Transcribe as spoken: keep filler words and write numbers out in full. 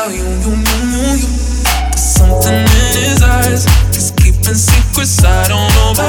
about you, you, you, you, you. There's something in his eyes, he's keeping secrets I don't know about.